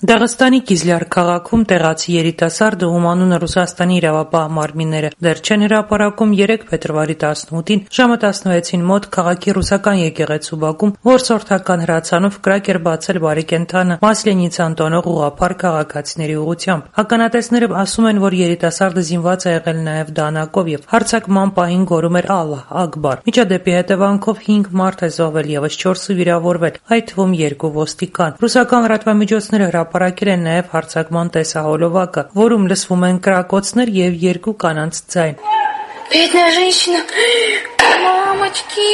Դաղստանի Կիզլյար քաղաքում տեղացի երիտասարդը, ում անունը Ռուսաստանի իրավապահ մարմինները դեռ չեն հրապարակում, 3 փետրվարի 18-ին ժամը 16-ին մոտ քաղաքի ռուսական եկեղեցու բակում որսորդական հրացանով կրակ էր բացել բարեկենդանը Մասլենիցան տոնող ուղղափառ քաղաքացիների ուղղությամբ։ Ականատեսները ասում են, որ երիտասարդը զինված է եղել նաև դանակով եւ հարձակման պահին գոռում էր «Ալլահ Ակբար»։ Միջադեպի հետևանքով 5 մարդ է զոհվել, եւս 4-ը վիրավորվել, այդ թվում 2 ոստիկան։ Ռուսական լրատվամիջոցները հրապարակել են նաև հարձակման տեսահոլովակը, որում լսվում են կրակոցներ եւ 2 կանանց ձայն։ Бедная женщина. Мамочки.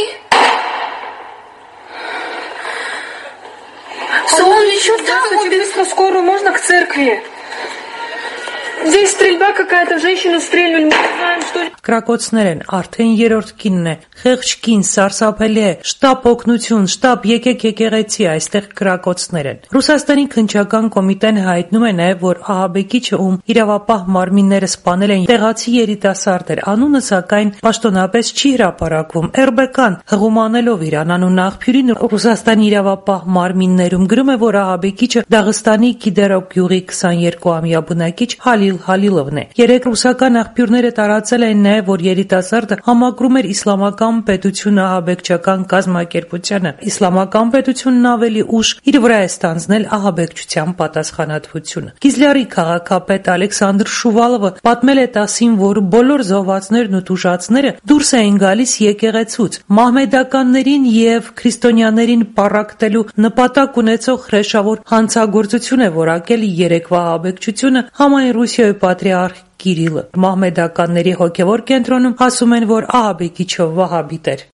Он еще там убил. Скорую можно к церкви? Здесь стрельба какая-то, женщину стрельнули, мы не знаем, что... Կրակոցներ են, արդեն 3-րդ կինն է, խեղճ կին, սարսափելի է, շտապ օգնություն, շտապ եկեք եկեղեցի, այստեղ կրակոցներ են։ Ռուսաստանի քննչական կոմիտեն հայտնում է նաև, որ ահաբեկիչը, ում իրավապահ մարմինները սպանել են, տեղացի երիտասարդ էր, անունը սակայն պաշտոնապես չի հրապարակվում։ RBK-ն հղումանելով իր անանուն աղբյուրին Ռուսաստանի իրավապահ մարմիններում գրում է, որ ահաբեկիչը Դաղստանի Կիդերոկ գյուղի 22-ամյա բնակիչ Հալիլ Հալիլովն է։ 3 ռուսական աղբյուրները տարածել են նաև, որ երիտասարդը համակրում էր Իսլամական պետությունը ահաբեկչական կազմակերպությանը։ Իսլամական պետությունն ավելի ուշ իր վրա է ստանձնել ահաբեկչության պատասխանատվությունը։ Կիզլյարի քաղաքապետ Ալեքսանդր Շուվալովը պատմել է ՏԱՍՍ-ին, որ բոլոր զոհվածներն ու տուժածները դուրս էին գալիս եկեղեցուց։ Մահմեդականներին եւ քրիստոնյաներին պառակտելու նպատակ ունեցող հրեշավոր հանցագործություն է որակել երեկվա ահաբեկչությունը համայն Ռուսիայի պատրիարխ Կիրիլը։ Մահմեդականների հոգևոր կենտրոնում ասում են, որ ահաբեկիչը վահաբիտ էր։